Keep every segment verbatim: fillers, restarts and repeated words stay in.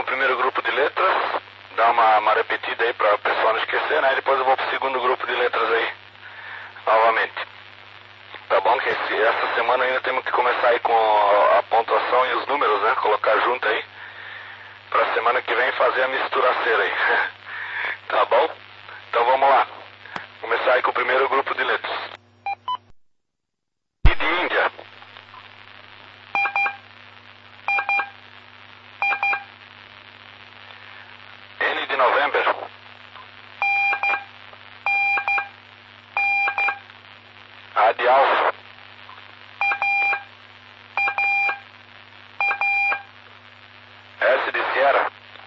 o primeiro grupo de letras, dar uma, uma repetida aí para o pessoal não esquecer, né? Depois eu vou pro segundo grupo de letras aí, novamente. Tá bom? Que esse, essa semana ainda temos que começar aí com a, a pontuação e os números, né? Colocar junto aí, pra semana que vem fazer a misturaceira aí. Tá bom? Então vamos lá. Começar aí com o primeiro grupo de letras. I de Índia. N de November. A de Alfa. S de Sierra.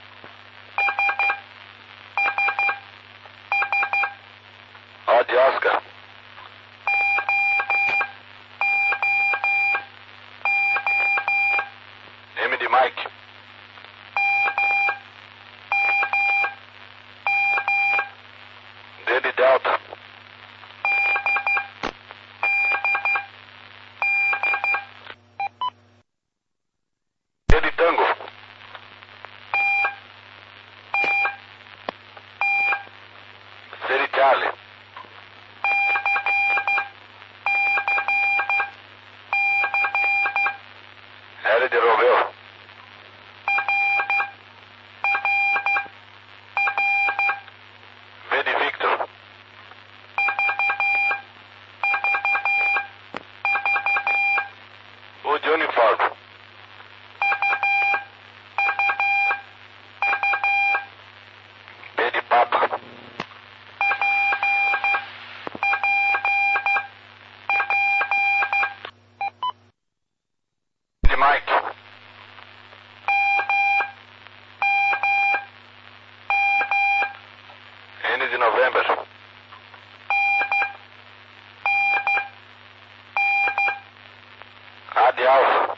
O de Oscar. M de Mike. D de Delta. T de Tango. C de Charlie. R de Romeo. V de Victor. U de Uniforme. P de Papa. De Mike. N de November. A de Alfa.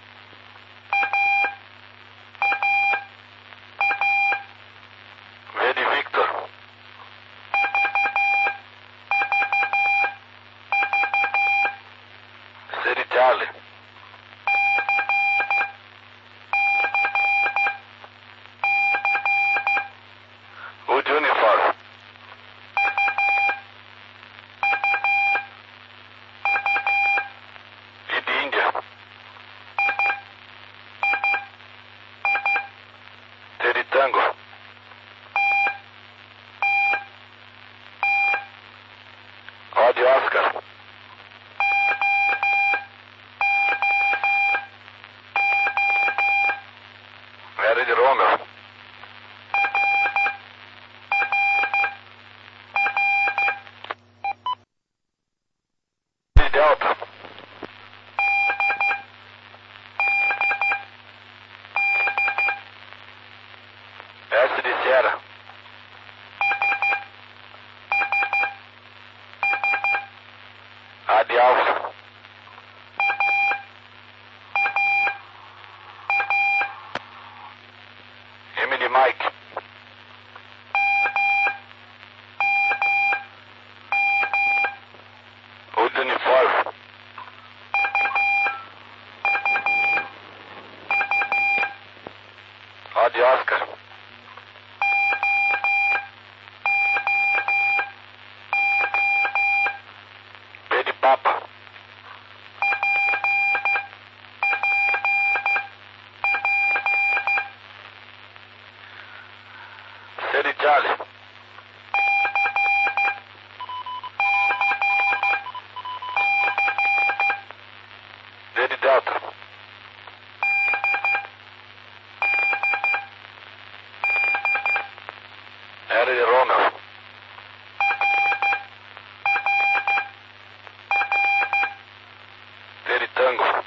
V de Victor. C de Charlie. U de Uniforme. I de Índia. T de Tango. O de Oscar. R de Romeo. D de Delta. S de Sierra. A de Alfa. M de Mike. U de Uniforme. O de Oscar. P de Papa. C de Charlie. D de Delta. R de Romeo. T de Tango.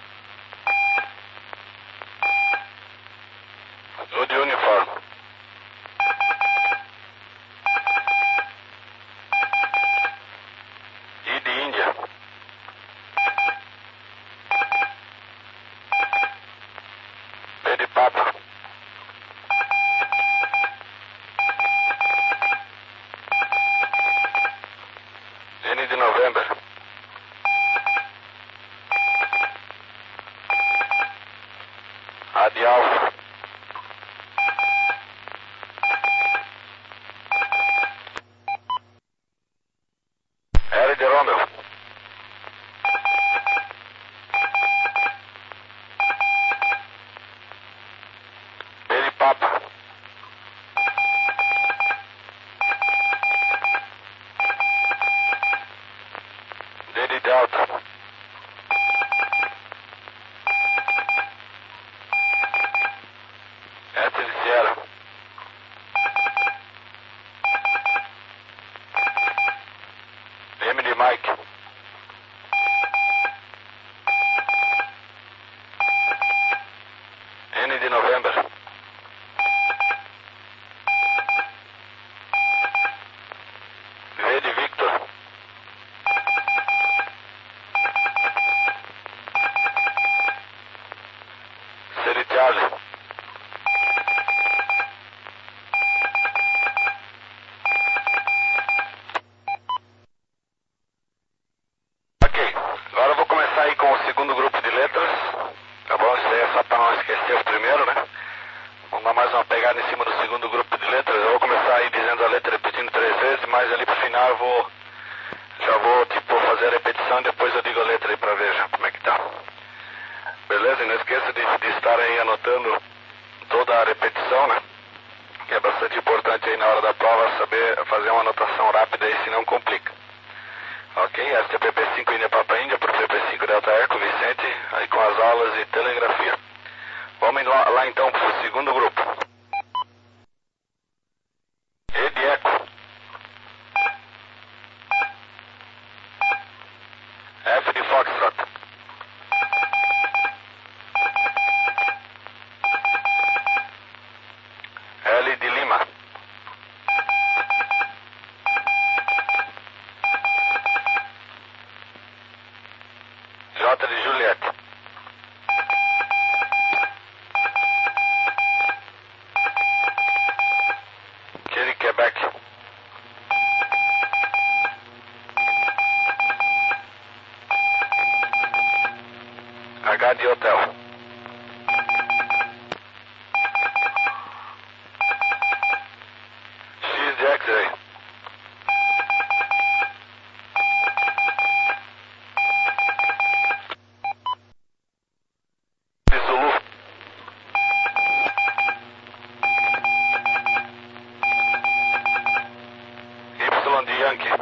U de Uniforme. repetição, né? Que é bastante importante aí na hora da prova saber fazer uma anotação rápida aí, senão complica. Ok, esta é P P cinco Índia Papa Índia por P P cinco Delta Eco, Vicente, aí com as aulas de telegrafia. Vamos lá, lá então para o segundo grupo. E de Eco. F de Foxtrot. L de Lima. J de Juliette. Q de Quebec. H de Hotel. X de X-Ray. De Zulu. Y de Yankee.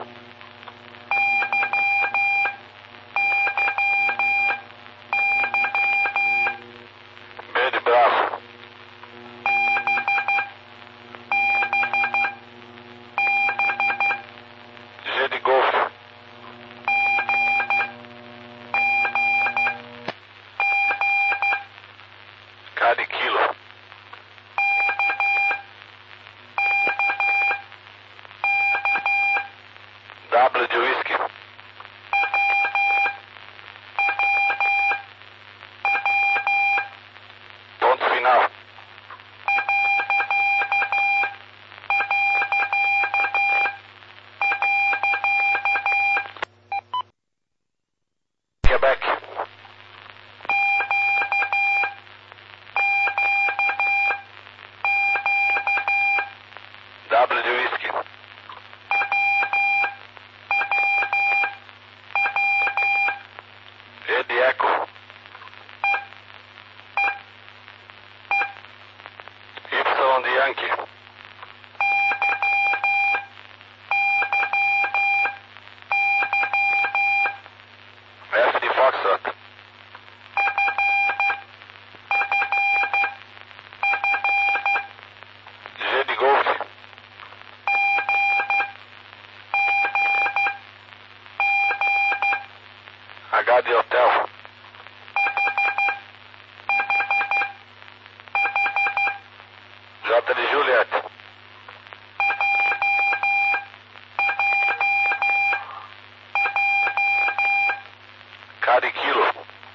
B de Bravo. G de Golfo. K de Kilo. W de Whisky. Ponto final. Quebec. W de Whisky. E de Eco. Y de Yankee. F de Foxtrot. G de Golf. H de Hotel. J de Juliette. K de Kilo.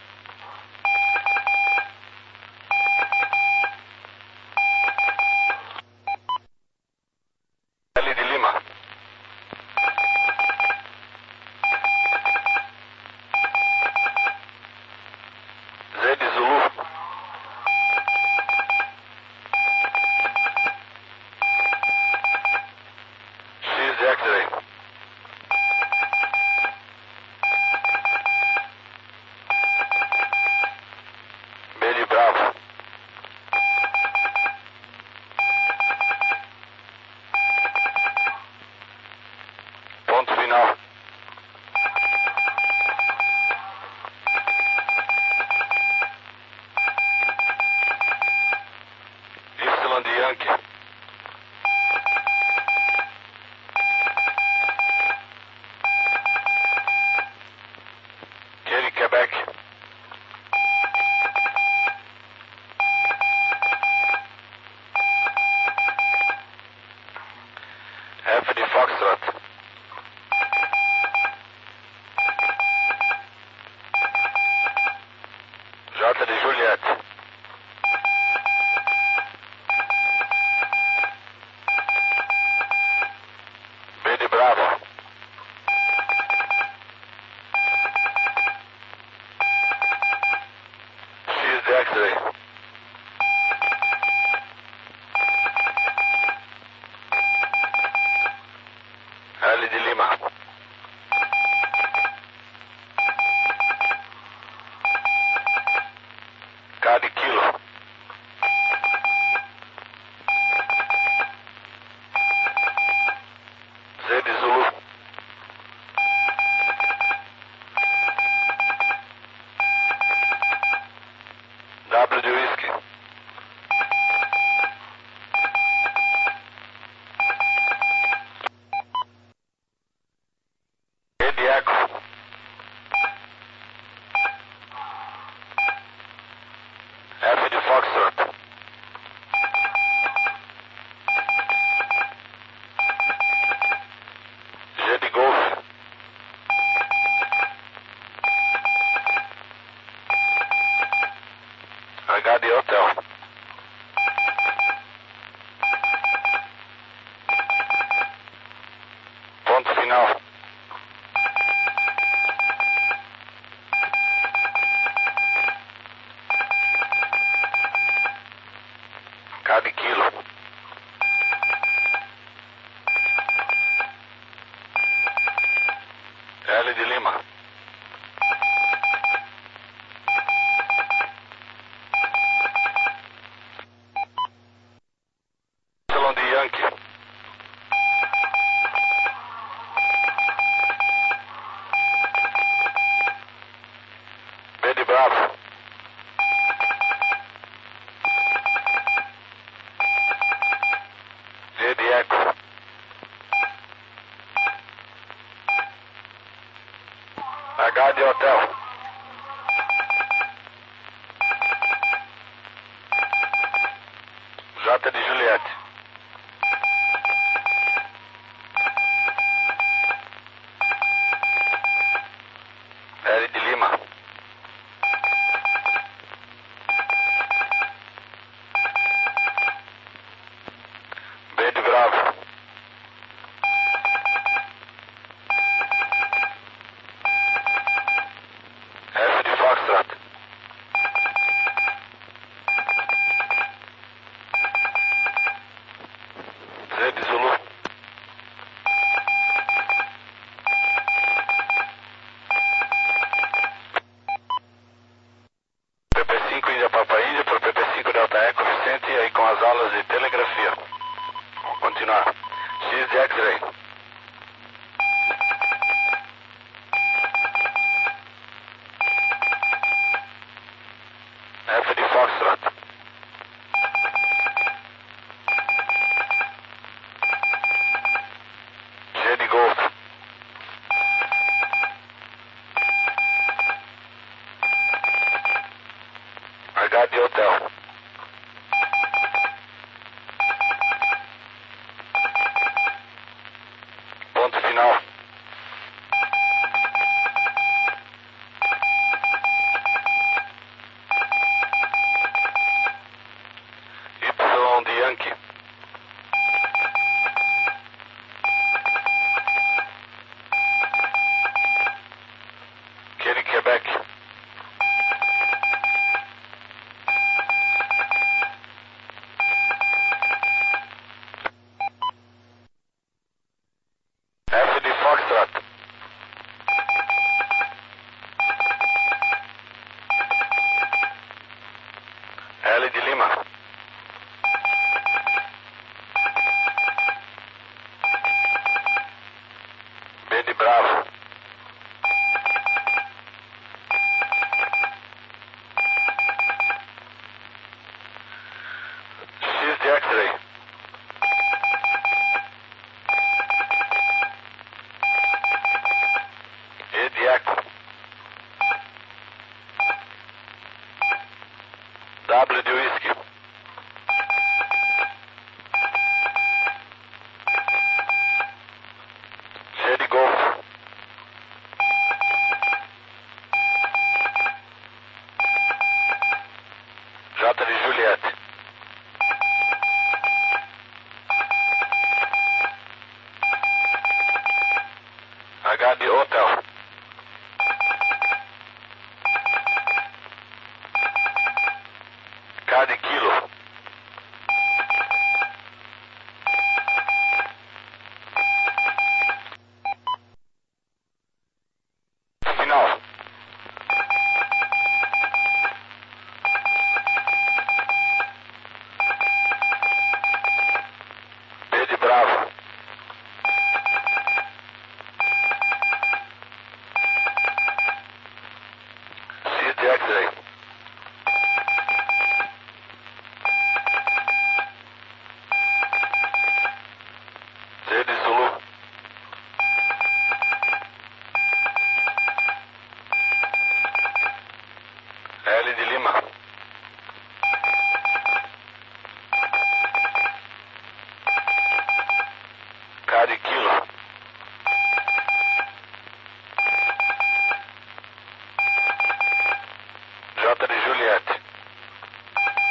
L de Lima. Z de Zulu. X de X-Ray. B de Bravo. Ponto final. Y de Yankee. Q de Quebec. F de Foxtrot. J de Juliette. B de Bravo. X de X-Ray. L de Lima. K de Kilo. de hotel. Ponto final. K de quilo. L de Lima. Y de Yankee. B de Bravo. E de Eco. H de Hotel. J de Juliette. L de Lima. B de Bravo. F de Foxtrot. Z de Zulu. P P cinco Índia Papa Índia para P P cinco Delta Eco Vicente e aí com as aulas de telegrafia. Vamos continuar. X de X-Ray. F de Foxtrot. G de Golf. H de Hotel. Ponto final. Y de Yankee. Q de Quebec. F de Foxtrot. L de Lima. B de Bravo. X de X-Ray. E de Eco. W de Whisky. G de Golf. J de Juliette. H de Hotel. K de Kilo. Final. B de Bravo. X de X-Ray. Z de Zulu. L de Lima. K de Kilo. J de Juliette.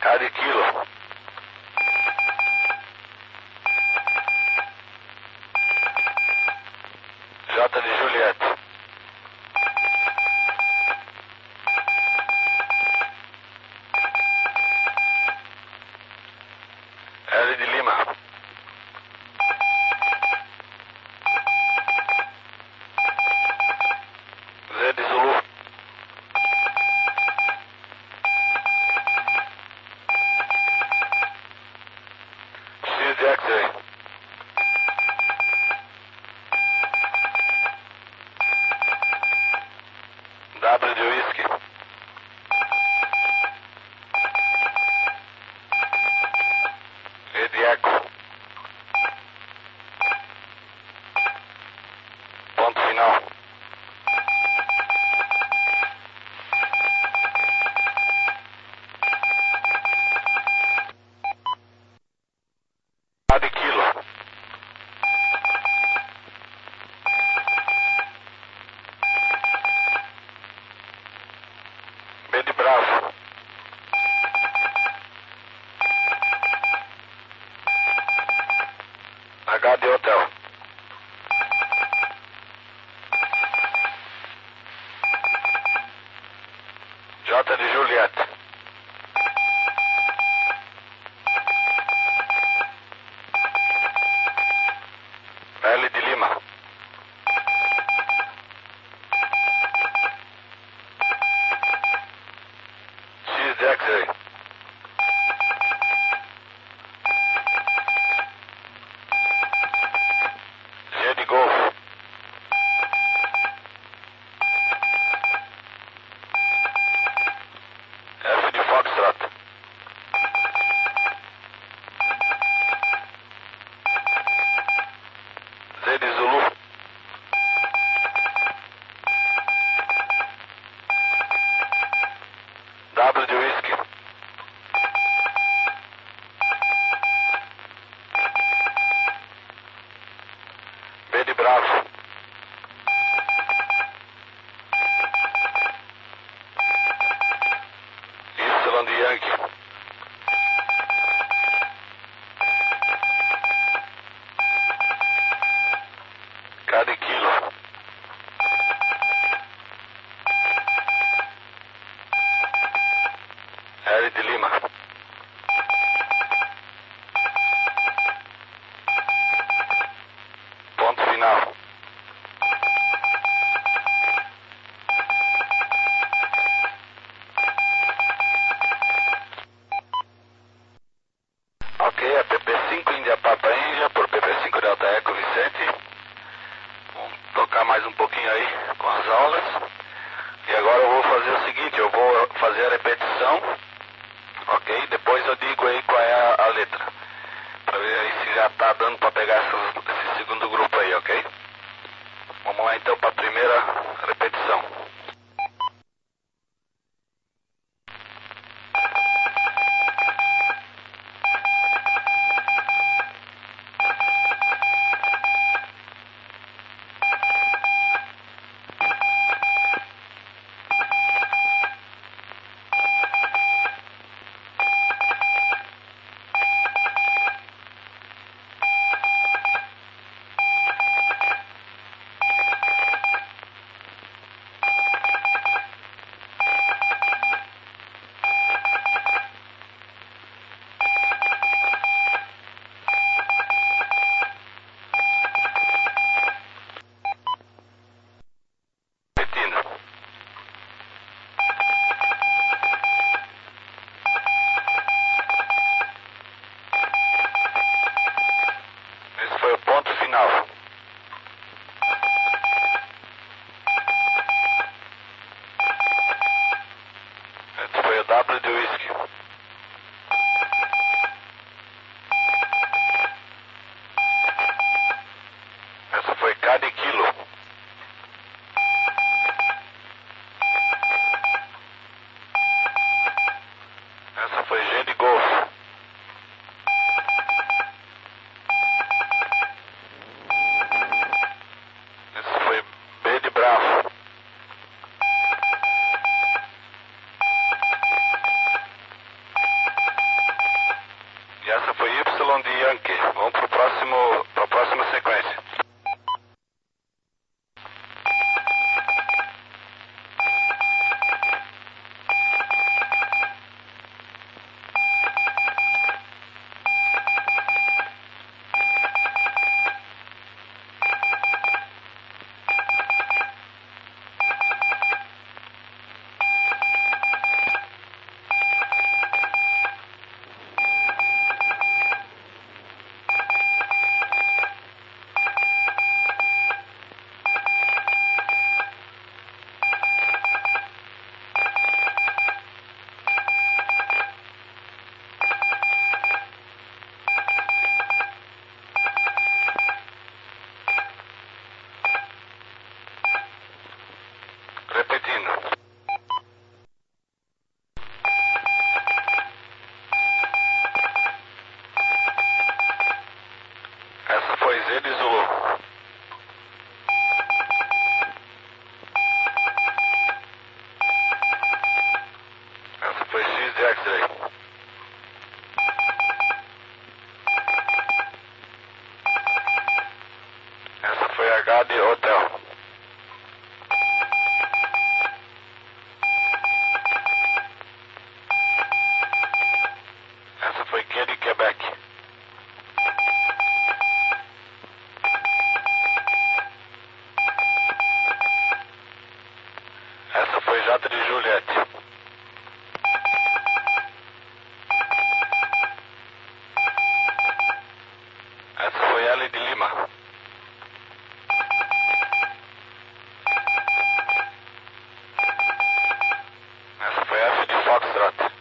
K de kilo. J de Juliette. L de Lima. Z de Zulu. X de X-ray. W de Whisky. E de Eco. Ponto final. A de kilo. B de Bravo. H de Hotel. J de Juliette. L de Lima. X de X-ray. G de Golfo. F de Foxtrot. Z de Zulu. W de Whisky. B de Bravo. Y de Yankee. K de kilo. L de Lima. Ponto final. Ok, é P P cinco Índia Papa Índia por P P cinco Delta Eco Vicente. Vamos tocar mais um pouquinho aí com as aulas. E agora eu vou fazer o seguinte, eu vou fazer a repetição, ok? Depois eu digo aí qual é a, a letra, para ver aí se já tá dando para pegar essas, esse segundo grupo aí, ok? Vamos lá então para a primeira repetição. Esse foi o ponto final. Esse foi o W de Whisky. Essa foi K de kilo. Essa foi G de Golfo. Essa foi B de Bravo. próximo, para a próxima sequência. Repetindo. Essa foi Z de Zulu. Essa foi X de X-Ray. Essa foi H de Hotel. Essa foi Q de Quebec. Essa foi J de Juliette. Essa foi L de Lima. Essa foi F de Foxtrot.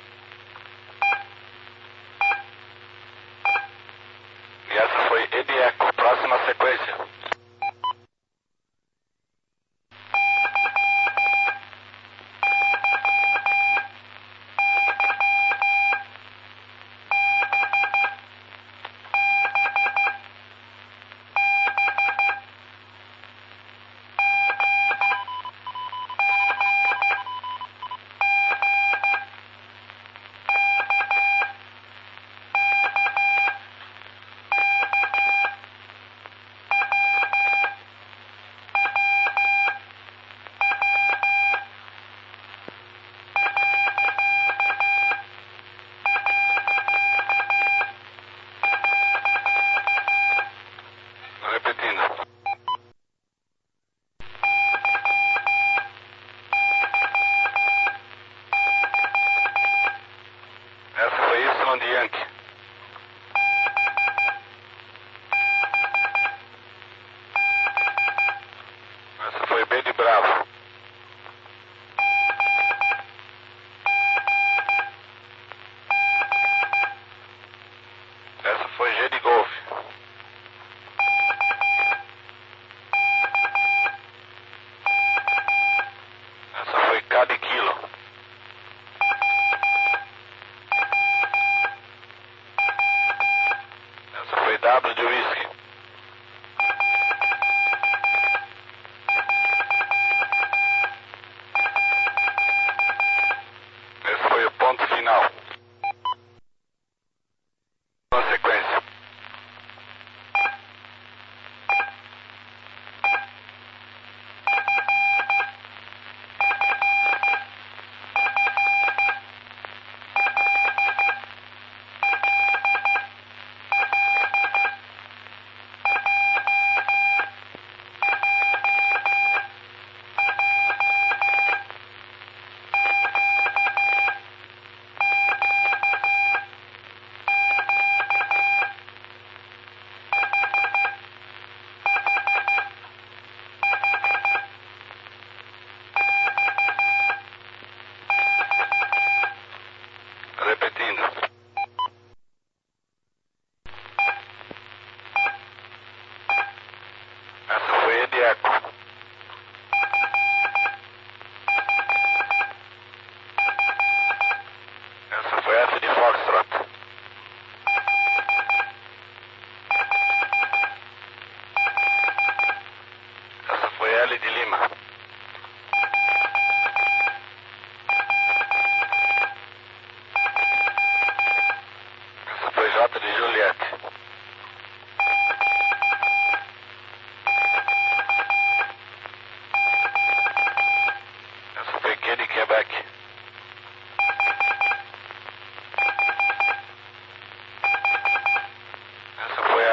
E essa foi E de Eco. Próxima sequência. Repetindo. Essa foi Y de Yankee. Essa foi B de Bravo. Essa foi G de Golfe. Essa foi K de Kilo.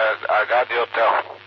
H de hotel.